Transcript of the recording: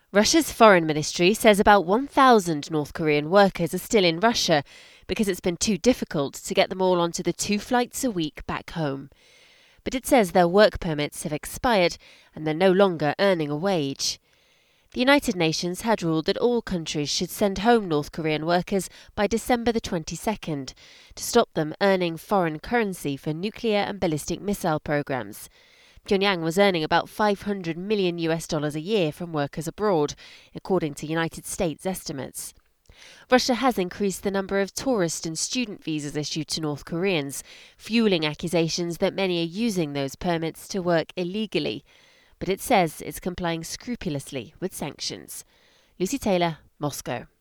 Russia's foreign ministry says about 1,000 North Korean workers are still in Russia because it's been too difficult to get them all onto the 2 flights a week back home. But it says their work permits have expired and they're no longer earning a wage. The United Nations had ruled that all countries should send home North Korean workers by December the 22nd to stop them earning foreign currency for nuclear and ballistic missile programs. Pyongyang was earning about $500 million a year from workers abroad, according to United States estimates. Russia has increased the number of tourist and student visas issued to North Koreans, fueling accusations that many are using those permits to work illegally. But it says it's complying scrupulously with sanctions. Lucy Taylor, Moscow.